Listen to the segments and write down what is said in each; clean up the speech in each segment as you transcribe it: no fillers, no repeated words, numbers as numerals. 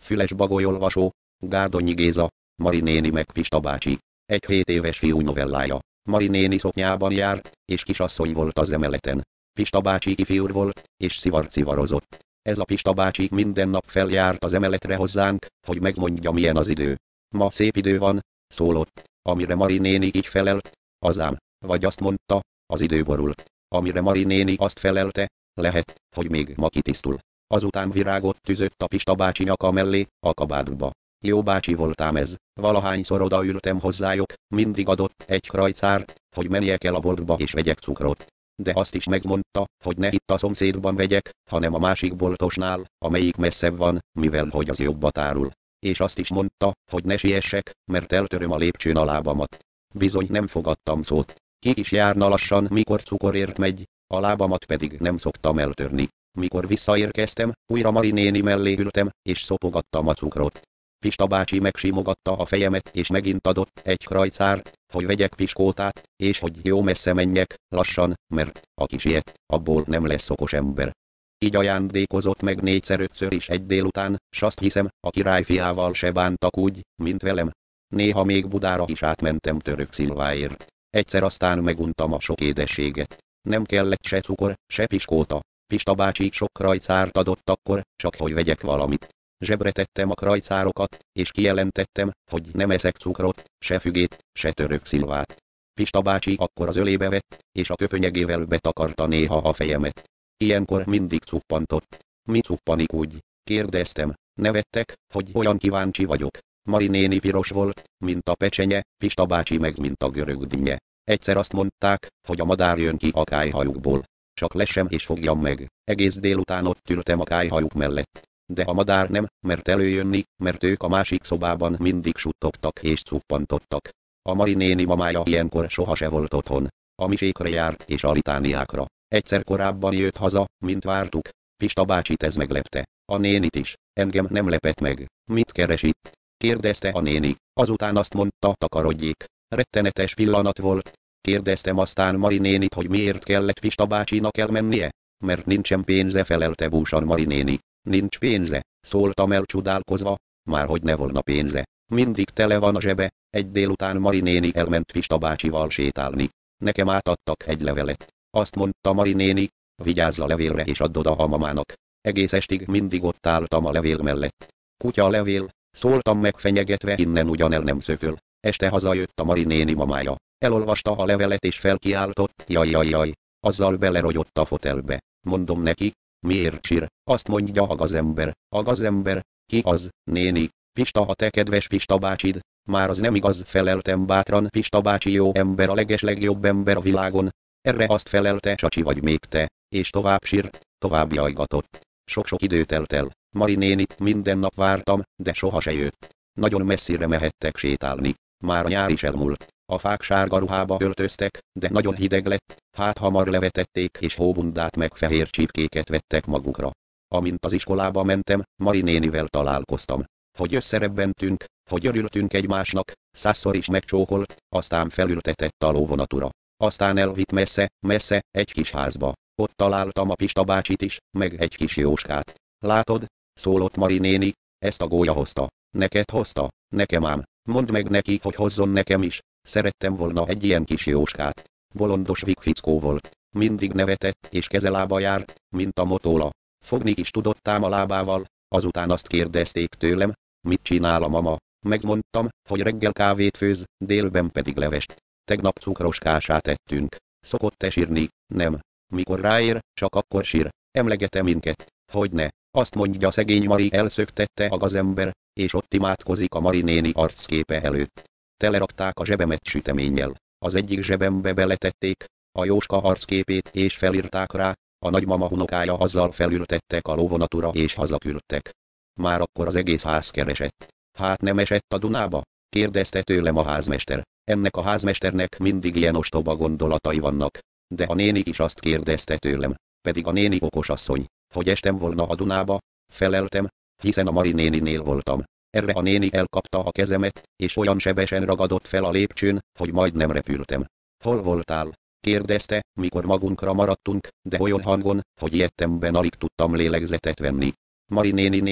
Füles Bagolyolvasó, Gárdonyi Géza, Mari néni meg Pista bácsi. Egy 7 éves fiú novellája. Mari néni szoknyában járt, és kisasszony volt az emeleten. Pista bácsi ifjúr volt, és szivarcivarozott. Ez a Pista bácsi minden nap feljárt az emeletre hozzánk, hogy megmondja milyen az idő. Ma szép idő van, szólott, amire Mari néni így felelt, azám, vagy azt mondta, az idő borult. Amire Mari néni azt felelte, lehet, hogy még ma kitisztul. Azután virágot tűzött a Pista bácsi nyaka mellé, a kabátba. Jó bácsi voltám ez, valahányszor odaültem hozzájuk, mindig adott egy krajcárt, hogy menjek el a boltba és vegyek cukrot. De azt is megmondta, hogy ne itt a szomszédban vegyek, hanem a másik boltosnál, amelyik messzebb van, mivel hogy az jobbat árul. És azt is mondta, hogy ne siessek, mert eltöröm a lépcsőn a lábamat. Bizony nem fogadtam szót. Ki is járna lassan, mikor cukorért megy, a lábamat pedig nem szoktam eltörni. Mikor visszaérkeztem, újra Mari néni mellé ültem, és szopogattam a cukrot. Pista bácsi megsimogatta a fejemet és megint adott egy krajcárt, hogy vegyek piskótát, és hogy jó messze menjek, lassan, mert aki siet, abból nem lesz okos ember. Így ajándékozott meg 4-5-ször is egy délután, s azt hiszem, a királyfiával se bántak úgy, mint velem. Néha még Budára is átmentem török szilváért. Egyszer aztán meguntam a sok édességet. Nem kellett se cukor, se piskóta. Pista bácsi sok krajcárt adott akkor, csak hogy vegyek valamit. Zsebre tettem a krajcárokat, és kijelentettem, hogy nem eszek cukrot, se fügét, se török szilvát. Pista bácsi akkor az ölébe vett, és a köpönyegével betakarta néha a fejemet. Ilyenkor mindig cuppantott. Mi cuppanik úgy? Kérdeztem. Nevettek, hogy olyan kíváncsi vagyok. Mari néni piros volt, mint a pecsenye, Pista bácsi meg mint a görög dinnye. Egyszer azt mondták, hogy a madár jön ki a kályhajukból. Csak lessem és fogjam meg. Egész délután ott ültem a kályhajuk mellett. De a madár nem, mert előjönni, mert ők a másik szobában mindig suttogtak és cuppantottak. A Mari néni mamája ilyenkor soha se volt otthon. A misékre járt és a litániákra. Egyszer korábban jött haza, mint vártuk. Pista bácsit ez meglepte. A nénit is. Engem nem lepett meg. Mit keres itt? Kérdezte a néni. Azután azt mondta, takarodjék. Rettenetes pillanat volt. Kérdeztem aztán Mari nénit, hogy miért kellett Pista bácsinak elmennie. Mert nincsen pénze, felelte búsan Mari néni. Nincs pénze, szóltam el csodálkozva, már hogy ne volna pénze. Mindig tele van a zsebe. Egy délután Mari néni elment Pista bácsival sétálni. Nekem átadtak egy levelet. Azt mondta Mari néni, vigyázz a levélre és add oda a mamának. Egész estig mindig ott álltam a levél mellett. Kutya a levél, szóltam meg fenyegetve, innen ugyan el nem szököl. Este hazajött a Mari néni mamája. Elolvasta a levelet és felkiáltott, jaj. Azzal belerogyott a fotelbe. Mondom neki, miért sír? Azt mondja a gazember. Ki az, néni? Pista, a te kedves Pista bácsid. Már az nem igaz, feleltem bátran, Pista bácsi jó ember, a legeslegjobb ember a világon. Erre azt felelte, sacsi vagy még te, és tovább sírt, tovább jajgatott. Sok-sok idő telt el. Mari nénit minden nap vártam, de soha se jött. Nagyon messzire mehettek sétálni. Már a nyár is elmúlt. A fák sárga ruhába öltöztek, de nagyon hideg lett, hát hamar levetették és hóbundát meg fehér csipkéket vettek magukra. Amint az iskolába mentem, Mari nénivel találkoztam. Hogy összerebbentünk, hogy örültünk egymásnak, 100-szor is megcsókolt, aztán felültetett a lóvonatura. Aztán elvitt messze, egy kis házba. Ott találtam a Pista bácsit is, meg egy kis Jóskát. Látod, szólott Mari néni, ezt a gólya hozta. Neked hozta? Nekem ám. Mondd meg neki, hogy hozzon nekem is. Szerettem volna egy ilyen kis Jóskát. Bolondos vik fickó volt. Mindig nevetett és kezelába járt, mint a motóla. Fogni is tudott ám a lábával. Azután azt kérdezték tőlem, mit csinál a mama. Megmondtam, hogy reggel kávét főz, délben pedig levest. Tegnap cukros kását ettünk. Szokott-e sírni? Nem. Mikor ráér, csak akkor sír. Emlegete minket. Hogyne. Azt mondja, szegény Mari, elszöktette a gazember, és ott imádkozik a Mari néni arcképe előtt. Telerakták a zsebemet süteménnyel. Az egyik zsebembe beletették a Jóska arcképét és felírták rá, a nagymama unokája, azzal felültettek a lóvonatura és hazaküldtek. Már akkor az egész ház keresett. Hát nem esett a Dunába? Kérdezte tőlem a házmester. Ennek a házmesternek mindig ilyen ostoba gondolatai vannak. De a néni is azt kérdezte tőlem, pedig a néni okos asszony, hogy estem volna a Dunába. Feleltem, hiszen a Mari néninél voltam. Erre a néni elkapta a kezemet, és olyan sebesen ragadott fel a lépcsőn, hogy majdnem repültem. Hol voltál? Kérdezte, mikor magunkra maradtunk, de olyan hangon, hogy ilyettemben alig tudtam lélegzetet venni. Mari néninél,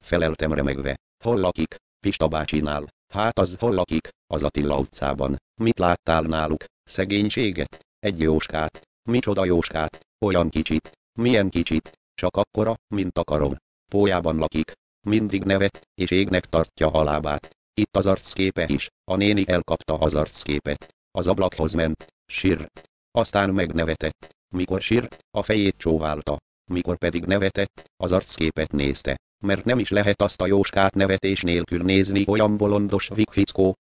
feleltem remegve. Hol lakik? Pista bácsinál. Hát az hol lakik? Az Attila utcában. Mit láttál náluk? Szegénységet? Egy jóskát. Micsoda jóskát? Olyan kicsit. Milyen kicsit? Csak akkora, mint a karom. Pólyában lakik. Mindig nevet, és égnek tartja a lábát. Itt az arcképe is. A néni elkapta az arcképet. Az ablakhoz ment. Sírt. Aztán megnevetett. Mikor sírt, a fejét csóválta. Mikor pedig nevetett, az arcképet nézte. Mert nem is lehet azt a jóskát nevetés nélkül nézni, olyan bolondos vikfickó,